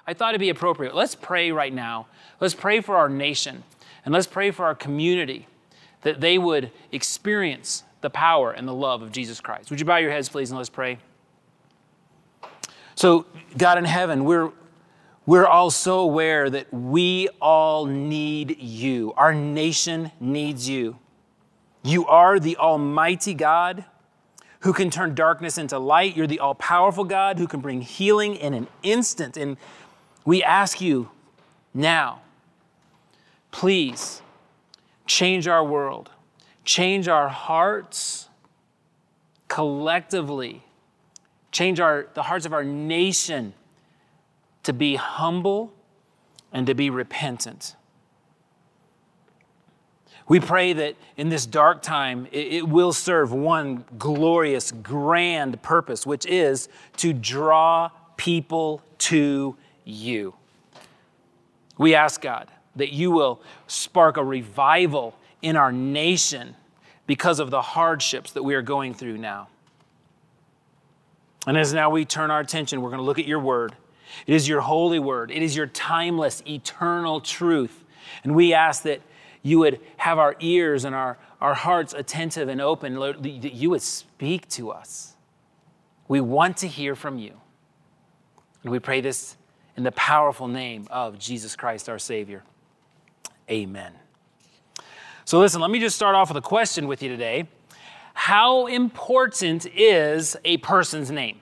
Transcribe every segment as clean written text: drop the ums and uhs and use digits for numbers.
I thought it'd be appropriate. Let's pray right now. Let's pray for our nation, and let's pray for our community, that they would experience the power and the love of Jesus Christ. Would you bow your heads, please, and let's pray? So, God in heaven, we're all so aware that we all need you. Our nation needs you. You are the Almighty God who can turn darkness into light. You're the all-powerful God who can bring healing in an instant. And we ask you now, please change our world, change our hearts collectively, change the hearts of our nation to be humble and to be repentant. We pray that in this dark time, it will serve one glorious, grand purpose, which is to draw people to you. We ask, God, that you will spark a revival in our nation because of the hardships that we are going through now. And as now we turn our attention, we're going to look at your word. It is your holy word. It is your timeless, eternal truth. And we ask that you would have our ears and our hearts attentive and open, Lord, that you would speak to us. We want to hear from you. And we pray this in the powerful name of Jesus Christ, our Savior. Amen. So listen, let me just start off with a question with you today. How important is a person's name?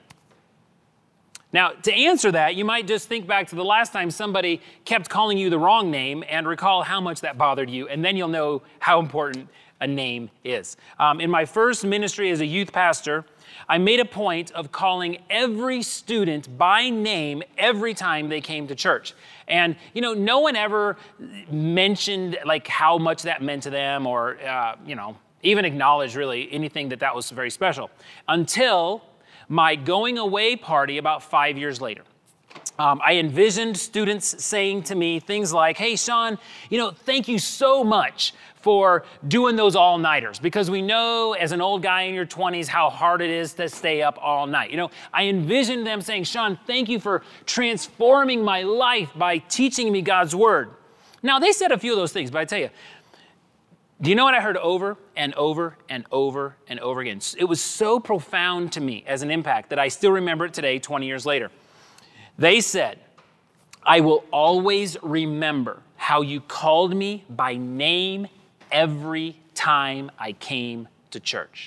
Now, to answer that, you might just think back to the last time somebody kept calling you the wrong name and recall how much that bothered you, and then you'll know how important a name is. In my first ministry as a youth pastor, I made a point of calling every student by name every time they came to church. And, no one ever mentioned like how much that meant to them or, even acknowledged really anything that was very special until my going away party about 5 years later. I envisioned students saying to me things like, hey, Sean, thank you so much for doing those all-nighters because we know as an old guy in your 20s how hard it is to stay up all night. I envisioned them saying, Sean, thank you for transforming my life by teaching me God's word. Now, they said a few of those things, but I tell you, do you know what I heard over and over and over and over again? It was so profound to me as an impact that I still remember it today, 20 years later. They said, I will always remember how you called me by name every time I came to church.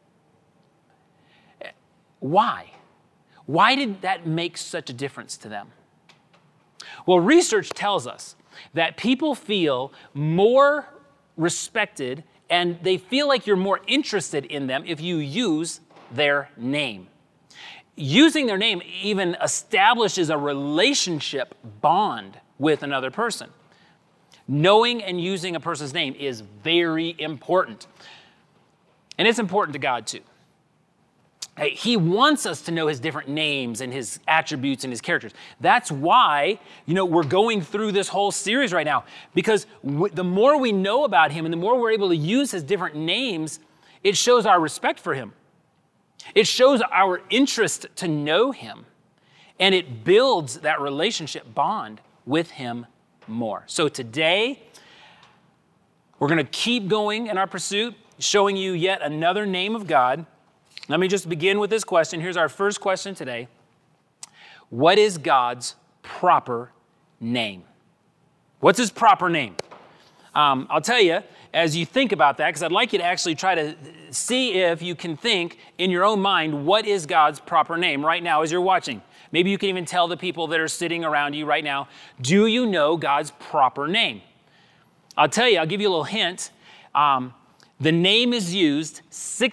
Why? Why did that make such a difference to them? Well, research tells us that people feel more respected and they feel like you're more interested in them if you use their name. Using their name even establishes a relationship bond with another person. Knowing and using a person's name is very important. And it's important to God too. He wants us to know his different names and his attributes and his characters. That's why, we're going through this whole series right now, because the more we know about him and the more we're able to use his different names, it shows our respect for him. It shows our interest to know him, and it builds that relationship bond with him more. So today, we're going to keep going in our pursuit, showing you yet another name of God. Let me just begin with this question. Here's our first question today. What is God's proper name? What's his proper name? I'll tell you, as you think about that, because I'd like you to actually try to see if you can think in your own mind, what is God's proper name right now as you're watching? Maybe you can even tell the people that are sitting around you right now, do you know God's proper name? I'll tell you, I'll give you a little hint. The name is used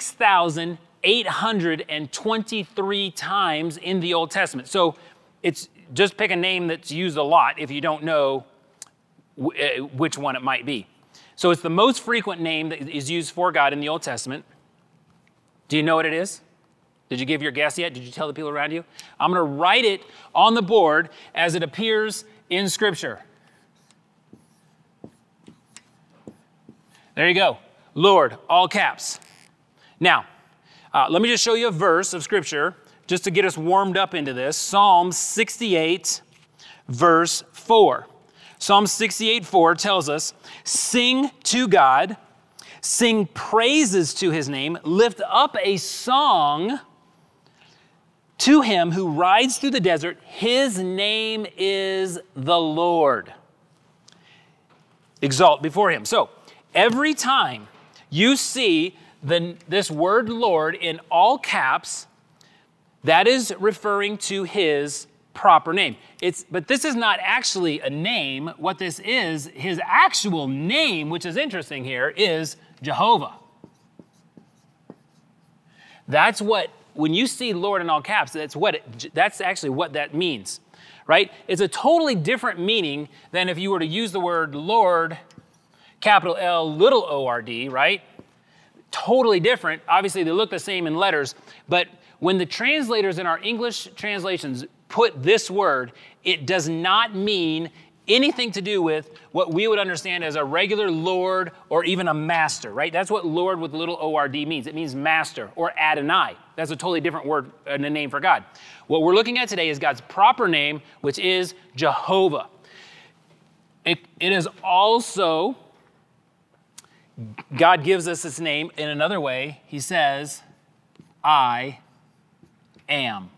6,823 times in the Old Testament. So it's just pick a name that's used a lot if you don't know which one it might be. So it's the most frequent name that is used for God in the Old Testament. Do you know what it is? Did you give your guess yet? Did you tell the people around you? I'm going to write it on the board as it appears in Scripture. There you go. Lord, all caps. Now, let me just show you a verse of Scripture just to get us warmed up into this. Psalm 68, verse 4. Psalm 68:4 tells us, sing to God, sing praises to his name, lift up a song to him who rides through the desert. His name is the Lord. Exalt before him. So every time you see this word Lord in all caps, that is referring to his proper name. But this is not actually a name. What this is, his actual name, which is interesting here, is Jehovah. That's what, when you see Lord in all caps, that's actually what that means, right? It's a totally different meaning than if you were to use the word Lord, capital L, little O-R-D, right? Totally different. Obviously, they look the same in letters, but when the translators in our English translations put this word, it does not mean anything to do with what we would understand as a regular Lord or even a master, right? That's what Lord with little O-R-D means. It means master or Adonai. That's a totally different word and a name for God. What we're looking at today is God's proper name, which is Jehovah. It is also, God gives us this name in another way. He says, I am.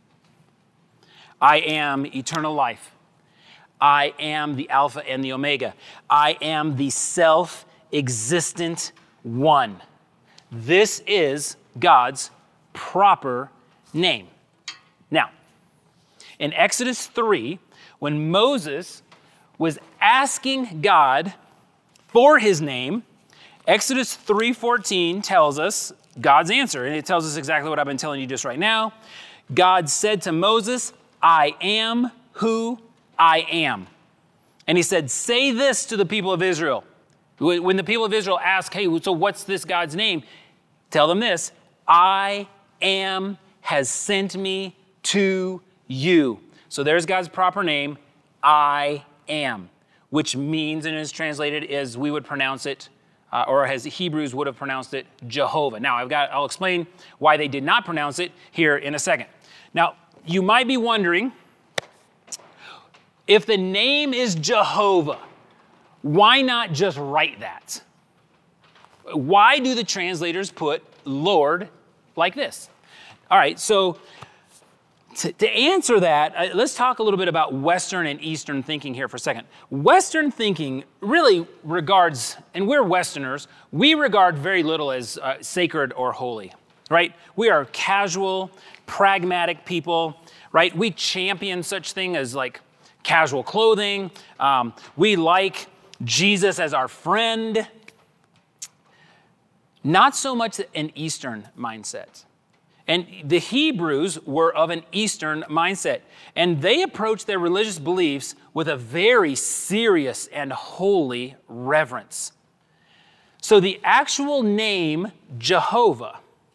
I am eternal life. I am the Alpha and the Omega. I am the self-existent one. This is God's proper name. Now, in Exodus 3, when Moses was asking God for his name, Exodus 3:14 tells us God's answer, and it tells us exactly what I've been telling you just right now. God said to Moses, I am who I am. And he said, say this to the people of Israel. When the people of Israel ask, hey, so what's this God's name? Tell them this, I am has sent me to you. So there's God's proper name, I am, which means, and is translated as we would pronounce it, or as Hebrews would have pronounced it, Jehovah. Now, I'll explain why they did not pronounce it here in a second. Now, you might be wondering, if the name is Jehovah, why not just write that? Why do the translators put Lord like this? All right, so to answer that, let's talk a little bit about Western and Eastern thinking here for a second. Western thinking really regards, and we're Westerners, we regard very little as sacred or holy, right? We are casual, pragmatic people, right? We champion such thing as like casual clothing. We like Jesus as our friend. Not so much an Eastern mindset. And the Hebrews were of an Eastern mindset. And they approached their religious beliefs with a very serious and holy reverence. So the actual name Jehovah,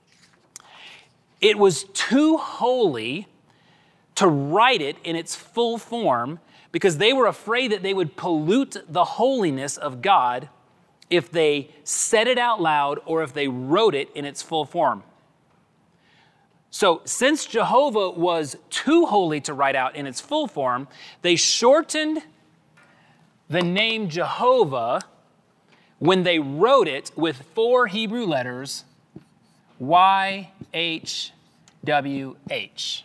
it was too holy to write it in its full form because they were afraid that they would pollute the holiness of God if they said it out loud or if they wrote it in its full form. So since Jehovah was too holy to write out in its full form, they shortened the name Jehovah when they wrote it with 4 Hebrew letters, YHWH.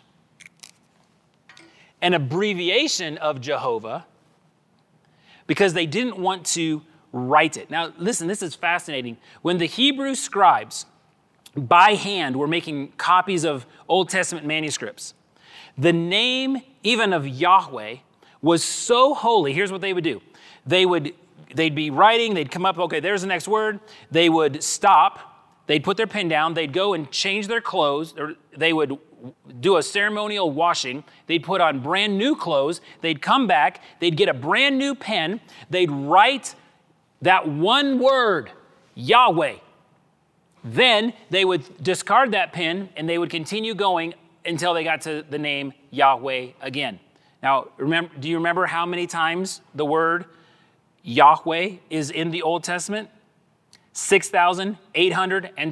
An abbreviation of Jehovah because they didn't want to write it. Now listen, this is fascinating. When the Hebrew scribes by hand were making copies of Old Testament manuscripts, the name even of Yahweh was so holy. Here's what they would do. They'd be writing, they'd come up, okay, there's the next word. They would stop, they'd put their pen down, they'd go and change their clothes, or they would do a ceremonial washing. They'd put on brand new clothes. They'd come back, they'd get a brand new pen, they'd write that one word, Yahweh. Then they would discard that pen and they would continue going until they got to the name Yahweh again. Now, do you remember how many times the word Yahweh is in the Old Testament?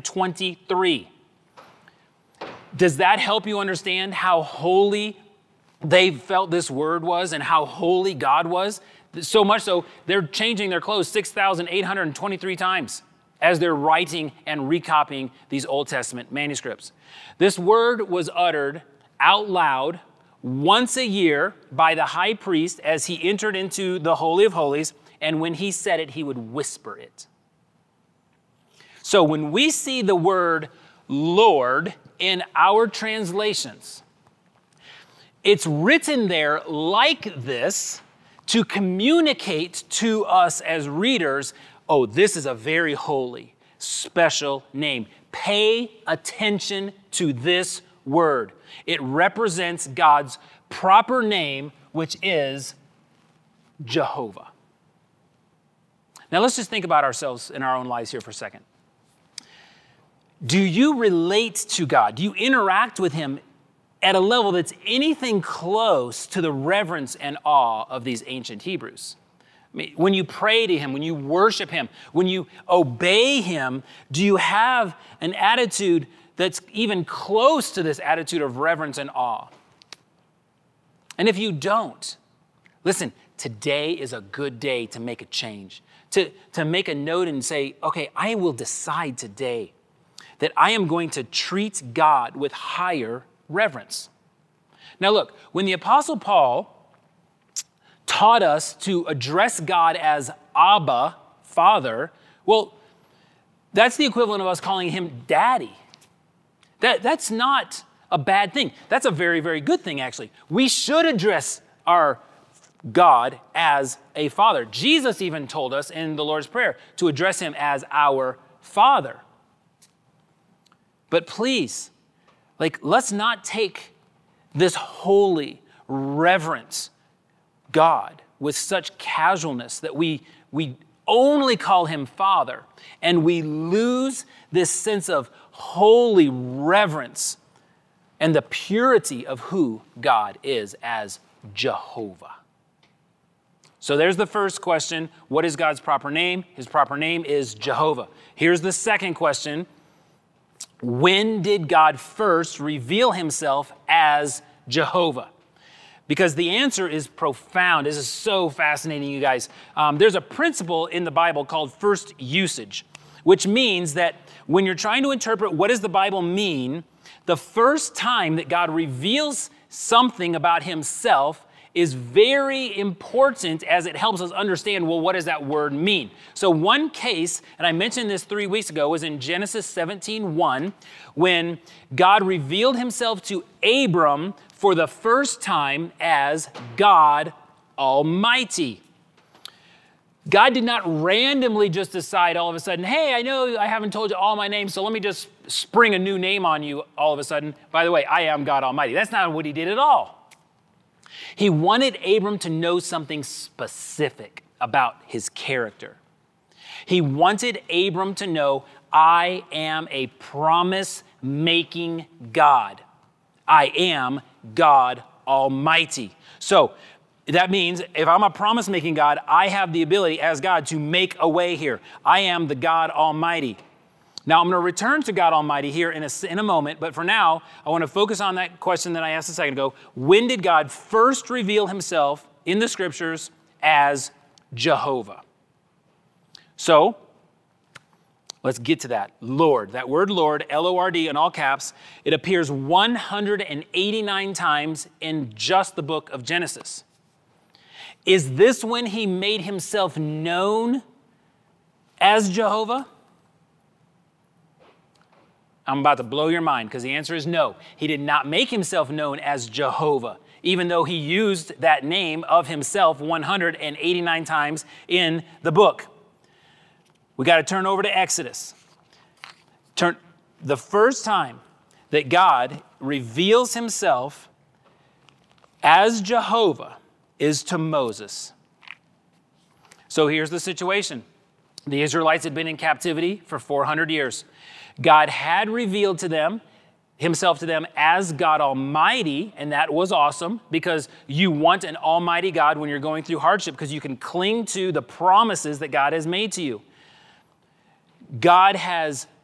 6,823. Does that help you understand how holy they felt this word was and how holy God was. So much so, they're changing their clothes 6,823 times as they're writing and recopying these Old Testament manuscripts. This word was uttered out loud once a year by the high priest as he entered into the Holy of Holies, and when he said it, he would whisper it. So when we see the word Lord in our translations, it's written there like this to communicate to us as readers, oh, this is a very holy, special name. Pay attention to this word. It represents God's proper name, which is Jehovah. Now let's just think about ourselves in our own lives here for a second. Do you relate to God? Do you interact with him at a level that's anything close to the reverence and awe of these ancient Hebrews? I mean, when you pray to him, when you worship him, when you obey him, do you have an attitude that's even close to this attitude of reverence and awe? And if you don't, listen, today is a good day to make a change, to make a note and say, okay, I will decide today that I am going to treat God with higher reverence. Now look, when the Apostle Paul taught us to address God as Abba, Father, well, that's the equivalent of us calling him Daddy. That's not a bad thing. That's a very, very good thing, actually. We should address our God as a Father. Jesus even told us in the Lord's Prayer to address him as our Father. But please, let's not take this holy, reverent God with such casualness that we only call him Father, and we lose this sense of holy reverence and the purity of who God is as Jehovah. So there's the first question. What is God's proper name? His proper name is Jehovah. Here's the second question. When did God first reveal himself as Jehovah? Because the answer is profound. This is so fascinating, you guys. There's a principle in the Bible called first usage, which means that when you're trying to interpret what does the Bible mean, the first time that God reveals something about himself is very important as it helps us understand, well, what does that word mean? So one case, and I mentioned this 3 weeks ago, was in Genesis 17:1, when God revealed himself to Abram for the first time as God Almighty. God did not randomly just decide all of a sudden, hey, I know I haven't told you all my names, so let me just spring a new name on you all of a sudden. By the way, I am God Almighty. That's not what he did at all. He wanted Abram to know something specific about his character. He wanted Abram to know, I am a promise-making God. I am God Almighty. So that means if I'm a promise-making God, I have the ability as God to make a way here. I am the God Almighty. Now, I'm going to return to God Almighty here in a moment, but for now, I want to focus on that question that I asked a second ago. When did God first reveal himself in the scriptures as Jehovah? So, let's get to that. Lord. That word Lord, L-O-R-D in all caps, it appears 189 times in just the book of Genesis. Is this when he made himself known as Jehovah? I'm about to blow your mind because the answer is no. He did not make himself known as Jehovah, even though he used that name of himself 189 times in the book. We got to turn over to Exodus. The first time that God reveals himself as Jehovah is to Moses. So here's the situation. The Israelites had been in captivity for 400 years. God had revealed to them himself to them as God Almighty, and that was awesome because you want an almighty God when you're going through hardship because you can cling to the promises that God has made to you. God has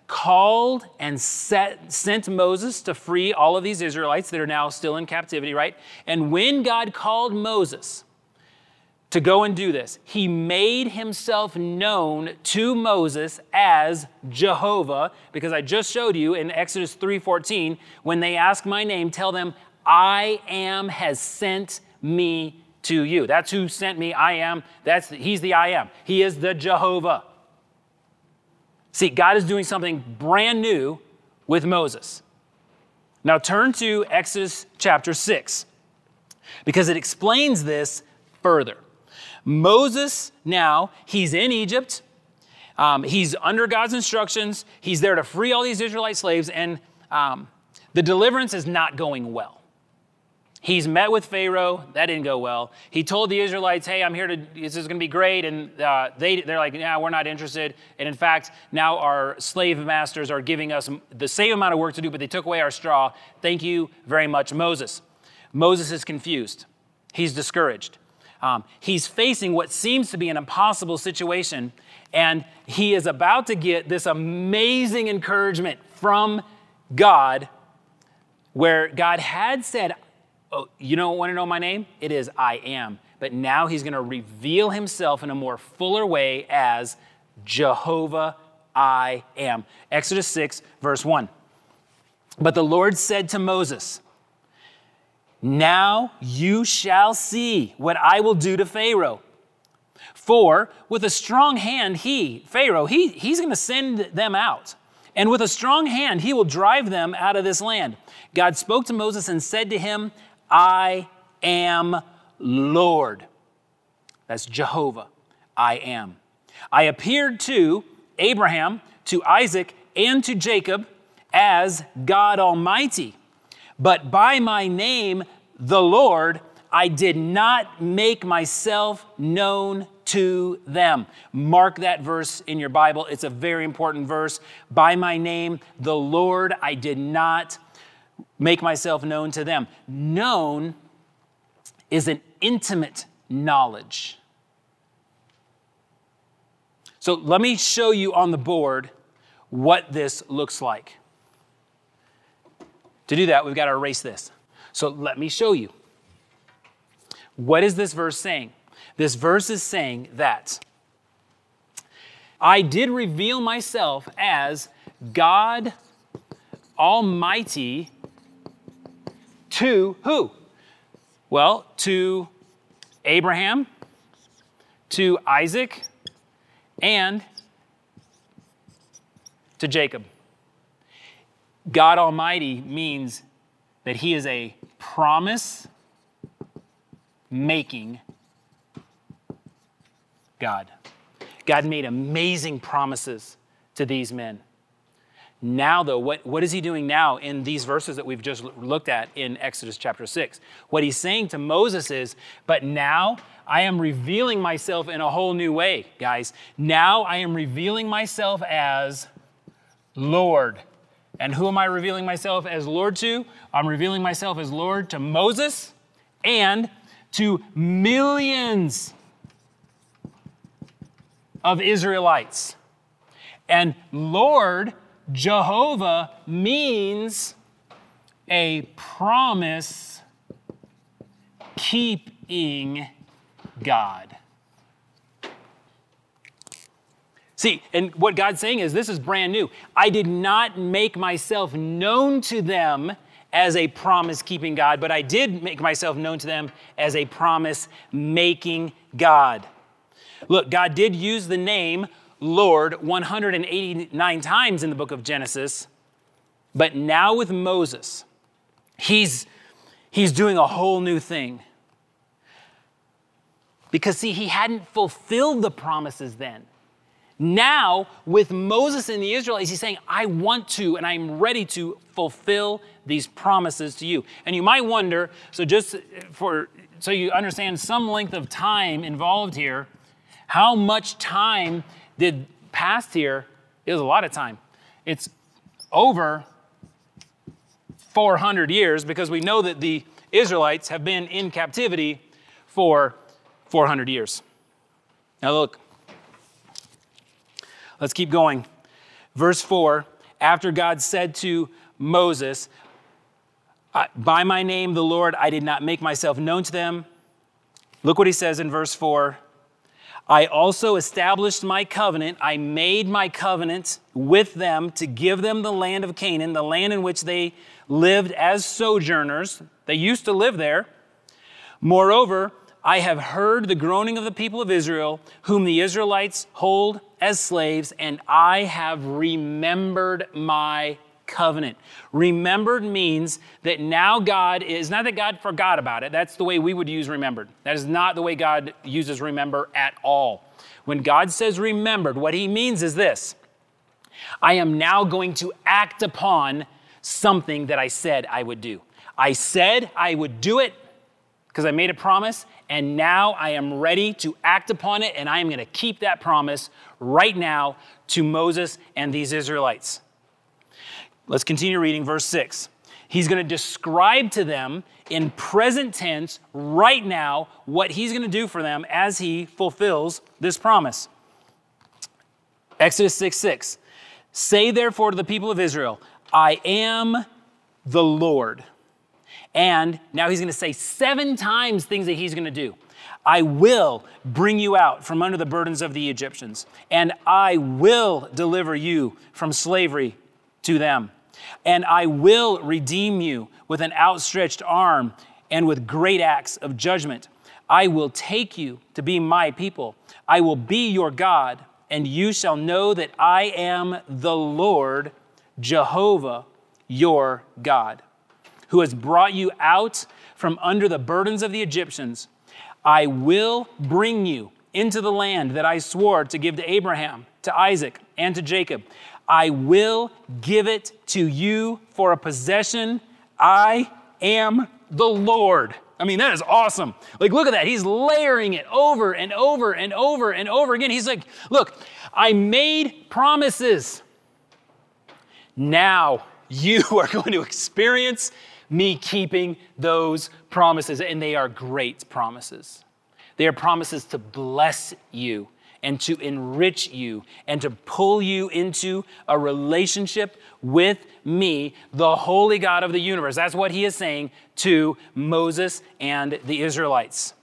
called and sent Moses to free all of these Israelites that are now still in captivity, right? And when God called Moses to go and do this, he made himself known to Moses as Jehovah, because I just showed you in Exodus 3:14, when they ask my name, tell them, I am has sent me to you. That's who sent me. I am. He's the I am. He is the Jehovah. See, God is doing something brand new with Moses. Now turn to Exodus chapter 6, because it explains this further. Moses now, he's in Egypt. He's under God's instructions. He's there to free all these Israelite slaves, and the deliverance is not going well. He's met with Pharaoh. That didn't go well. He told the Israelites, hey, this is going to be great. And they're like, yeah, we're not interested. And in fact, now our slave masters are giving us the same amount of work to do, but they took away our straw. Thank you very much, Moses. Moses is confused. He's discouraged. He's facing what seems to be an impossible situation. And he is about to get this amazing encouragement from God, where God had said, oh, you don't want to know my name? It is I am. But now he's going to reveal himself in a more fuller way as Jehovah I am. Exodus 6, verse 1. But the Lord said to Moses, now you shall see what I will do to Pharaoh. For with a strong hand, Pharaoh, he's going to send them out. And with a strong hand, he will drive them out of this land. God spoke to Moses and said to him, I am Lord. That's Jehovah. I am. I appeared to Abraham, to Isaac, and to Jacob as God Almighty. But by my name, the Lord, I did not make myself known to them. Mark that verse in your Bible. It's a very important verse. By my name, the Lord, I did not make myself known to them. Known is an intimate knowledge. So let me show you on the board what this looks like. To do that, we've got to erase this. So let me show you. What is this verse saying? This verse is saying that I did reveal myself as God Almighty to who? Well, to Abraham, to Isaac, and to Jacob. God Almighty means that he is a promise-making God. God made amazing promises to these men. Now, though, what is he doing now in these verses that we've just looked at in Exodus chapter 6? What he's saying to Moses is, but now I am revealing myself in a whole new way, guys. Now I am revealing myself as Lord. And who am I revealing myself as Lord to? I'm revealing myself as Lord to Moses and to millions of Israelites. And Lord, Jehovah, means a promise-keeping God. See, and what God's saying is this is brand new. I did not make myself known to them as a promise-keeping God, but I did make myself known to them as a promise-making God. Look, God did use the name Lord 189 times in the book of Genesis, but now with Moses, he's doing a whole new thing. Because see, he hadn't fulfilled the promises then. Now, with Moses and the Israelites, he's saying, I want to and I'm ready to fulfill these promises to you. And you might wonder, so you understand some length of time involved here, how much time did pass here? It was a lot of time. It's over 400 years because we know that the Israelites have been in captivity for 400 years. Now look, let's keep going. Verse 4, after God said to Moses, by my name, the Lord, I did not make myself known to them. Look what he says in verse 4. I also established my covenant. I made my covenant with them to give them the land of Canaan, the land in which they lived as sojourners. They used to live there. Moreover, I have heard the groaning of the people of Israel, whom the Israelites hold as slaves, and I have remembered my covenant. Remembered means that now God is, not that God forgot about it. That's the way we would use remembered. That is not the way God uses remember at all. When God says remembered, what he means is this: I am now going to act upon something that I said I would do. I said I would do it because I made a promise, and now I am ready to act upon it, and I am going to keep that promise right now to Moses and these Israelites. Let's continue reading verse 6. He's going to describe to them in present tense right now what he's going to do for them as he fulfills this promise. Exodus 6:6. Say therefore to the people of Israel, I am the Lord. And now he's going to say 7 times things that he's going to do. I will bring you out from under the burdens of the Egyptians, and I will deliver you from slavery to them. And I will redeem you with an outstretched arm and with great acts of judgment. I will take you to be my people. I will be your God, and you shall know that I am the Lord, Jehovah, your God, who has brought you out from under the burdens of the Egyptians. I will bring you into the land that I swore to give to Abraham, to Isaac, and to Jacob. I will give it to you for a possession. I am the Lord. I mean, that is awesome. Like, look at that. He's layering it over and over and over and over again. He's like, look, I made promises. Now you are going to experience me keeping those promises, and they are great promises. They are promises to bless you and to enrich you and to pull you into a relationship with me, the holy God of the universe. That's what he is saying to Moses and the Israelites.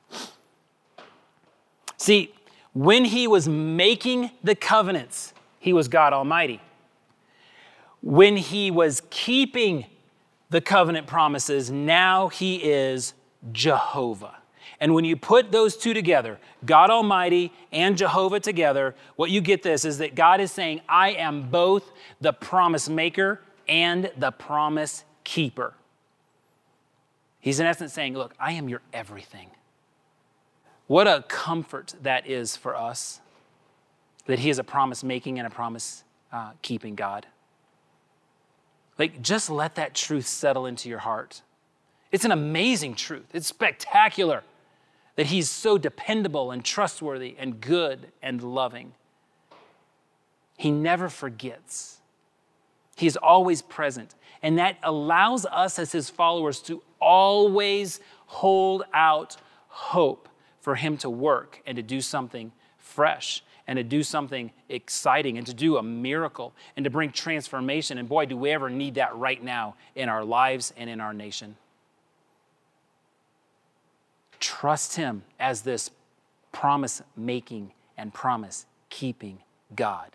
See, when he was making the covenants, he was God Almighty. When he was keeping the covenant promises, now he is Jehovah. And when you put those two together, God Almighty and Jehovah together, what you get this is that God is saying, I am both the promise maker and the promise keeper. He's in essence saying, look, I am your everything. What a comfort that is for us, that he is a promise making and a promise keeping God. Like, just let that truth settle into your heart. It's an amazing truth. It's spectacular that he's so dependable and trustworthy and good and loving. He never forgets. He's always present. And that allows us as his followers to always hold out hope for him to work and to do something fresh and to do something exciting and to do a miracle and to bring transformation. And boy, do we ever need that right now in our lives and in our nation. Trust him as this promise-making and promise-keeping God.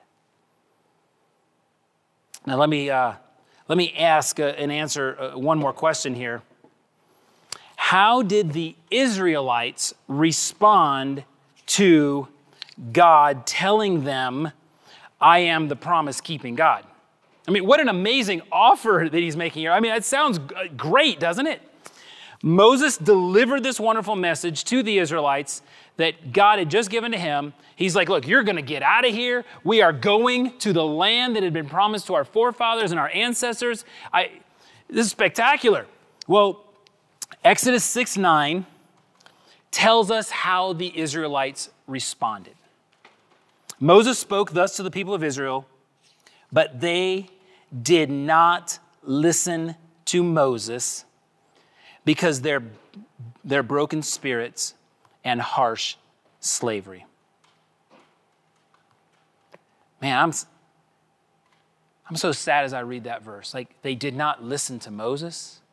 Now let me ask and answer one more question here. How did the Israelites respond to God telling them, I am the promise-keeping God? I mean, what an amazing offer that he's making here. I mean, it sounds great, doesn't it? Moses delivered this wonderful message to the Israelites that God had just given to him. He's like, look, you're going to get out of here. We are going to the land that had been promised to our forefathers and our ancestors. This is spectacular. Well, Exodus 6:9 tells us how the Israelites responded. Moses spoke thus to the people of Israel, but they did not listen to Moses because their broken spirits and harsh slavery. Man, I'm so sad as I read that verse. Like, they did not listen to Moses.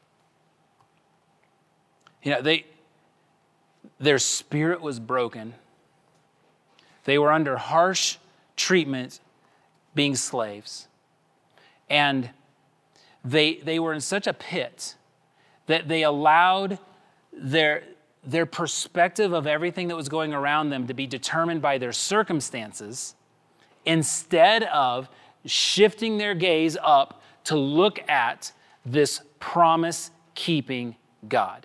You know, their spirit was broken. They were under harsh treatment being slaves. And they were in such a pit that they allowed their perspective of everything that was going around them to be determined by their circumstances instead of shifting their gaze up to look at this promise-keeping God.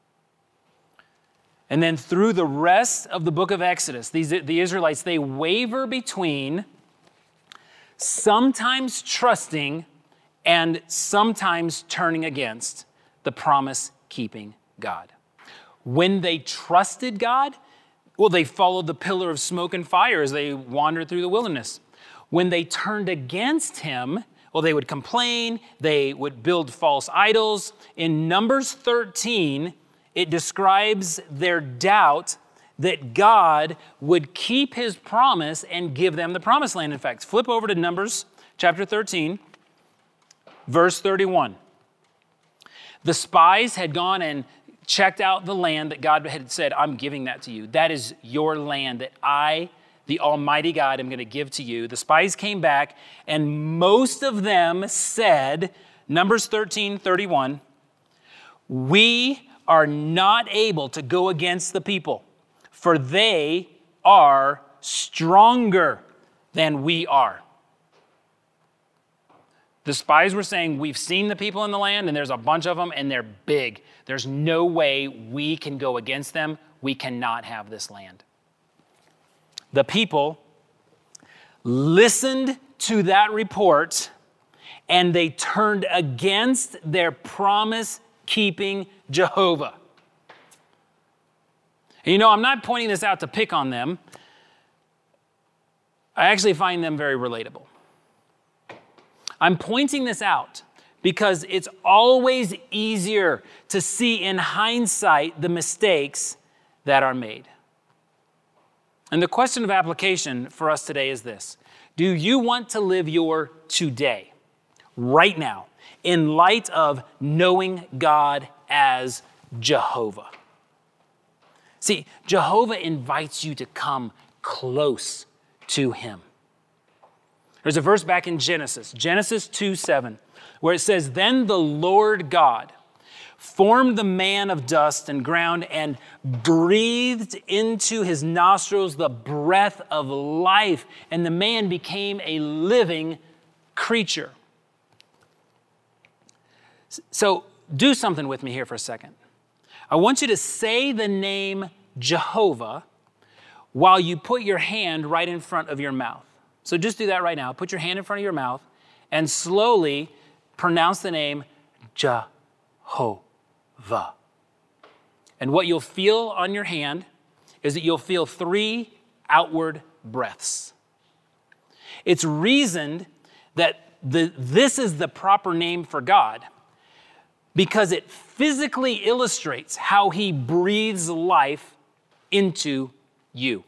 And then through the rest of the book of Exodus, the Israelites, they waver between sometimes trusting and sometimes turning against the promise-keeping God. When they trusted God, well, they followed the pillar of smoke and fire as they wandered through the wilderness. When they turned against him, well, they would complain, they would build false idols. In Numbers 13, it describes their doubt that God would keep his promise and give them the promised land. In fact, flip over to Numbers chapter 13, verse 31. The spies had gone and checked out the land that God had said, I'm giving that to you. That is your land that I, the Almighty God, am going to give to you. The spies came back, and most of them said, Numbers 13:31, we are not able to go against the people, for they are stronger than we are. The spies were saying, we've seen the people in the land, and there's a bunch of them, and they're big. There's no way we can go against them. We cannot have this land. The people listened to that report, and they turned against their promise-keeping Jehovah. And you know, I'm not pointing this out to pick on them. I actually find them very relatable. I'm pointing this out because it's always easier to see in hindsight the mistakes that are made. And the question of application for us today is this: do you want to live your today, right now, in light of knowing God as Jehovah? See, Jehovah invites you to come close to him. There's a verse back in Genesis 2:7, where it says, then the Lord God formed the man of dust and ground and breathed into his nostrils the breath of life, and the man became a living creature. So do something with me here for a second. I want you to say the name Jehovah while you put your hand right in front of your mouth. So just do that right now. Put your hand in front of your mouth and slowly pronounce the name Jehovah. And what you'll feel on your hand is that you'll feel 3 outward breaths. It's reasoned that this is the proper name for God because it physically illustrates how he breathes life into you.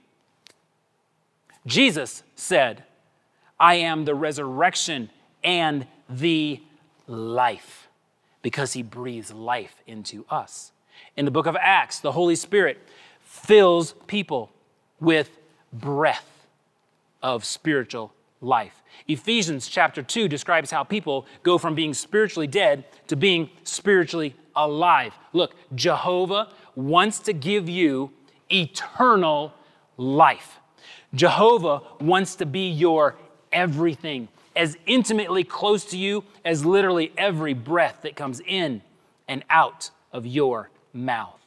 Jesus said, I am the resurrection and the life, because he breathes life into us. In the book of Acts, the Holy Spirit fills people with breath of spiritual life. Ephesians chapter 2 describes how people go from being spiritually dead to being spiritually alive. Look, Jehovah wants to give you eternal life. Jehovah wants to be your everything, as intimately close to you as literally every breath that comes in and out of your mouth.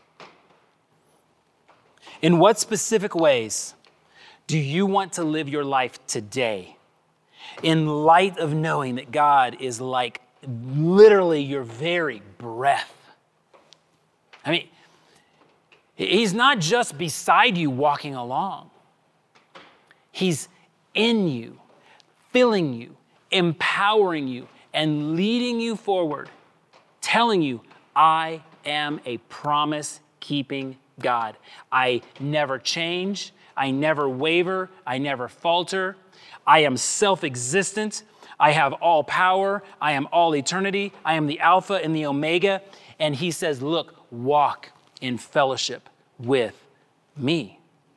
In what specific ways do you want to live your life today in light of knowing that God is like literally your very breath? I mean, he's not just beside you walking along. He's in you, filling you, empowering you, and leading you forward, telling you, I am a promise-keeping God. I never change. I never waver. I never falter. I am self-existent. I have all power. I am all eternity. I am the Alpha and the Omega. And he says, look, walk in fellowship with me.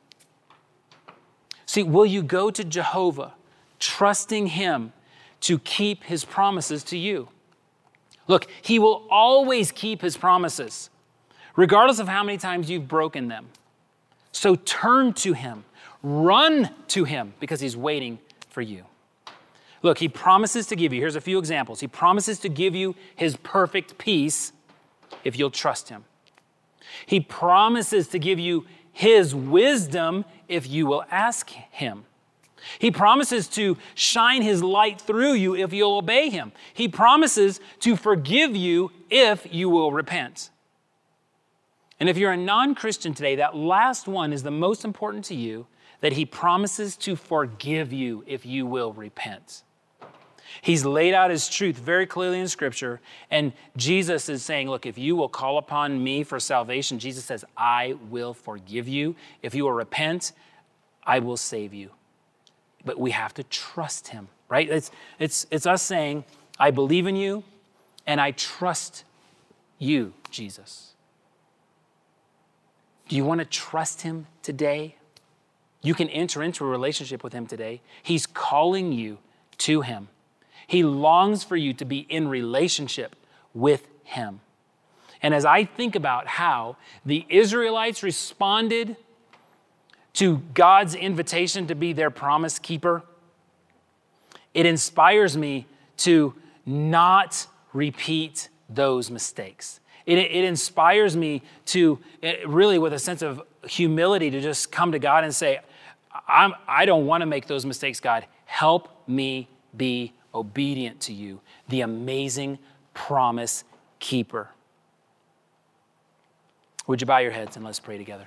See, will you go to Jehovah, trusting him to keep his promises to you? Look, he will always keep his promises, regardless of how many times you've broken them. So turn to him, run to him, because he's waiting for you. Look, he promises to give you, here's a few examples. He promises to give you his perfect peace if you'll trust him. He promises to give you his wisdom if you will ask him. He promises to shine his light through you if you'll obey him. He promises to forgive you if you will repent. And if you're a non-Christian today, that last one is the most important to you, that he promises to forgive you if you will repent. He's laid out his truth very clearly in Scripture, and Jesus is saying, look, if you will call upon me for salvation, Jesus says, I will forgive you. If you will repent, I will save you. But we have to trust him, right? It's us saying, I believe in you, and I trust you, Jesus. Do you want to trust him today? You can enter into a relationship with him today. He's calling you to him. He longs for you to be in relationship with him. And as I think about how the Israelites responded to God's invitation to be their promise keeper, it inspires me to not repeat those mistakes. It inspires me to really, with a sense of humility, to just come to God and say, I don't want to make those mistakes, God. Help me be obedient to you, the amazing promise keeper. Would you bow your heads and let's pray together?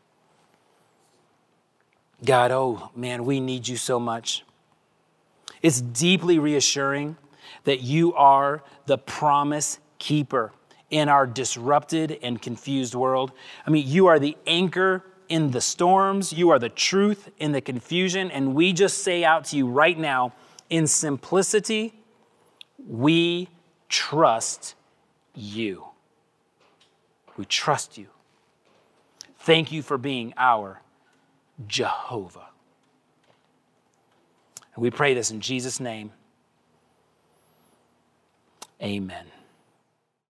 God, oh man, we need you so much. It's deeply reassuring that you are the promise keeper in our disrupted and confused world. I mean, you are the anchor in the storms. You are the truth in the confusion. And we just say out to you right now, in simplicity, we trust you. We trust you. Thank you for being our Jehovah. And we pray this in Jesus' name. Amen.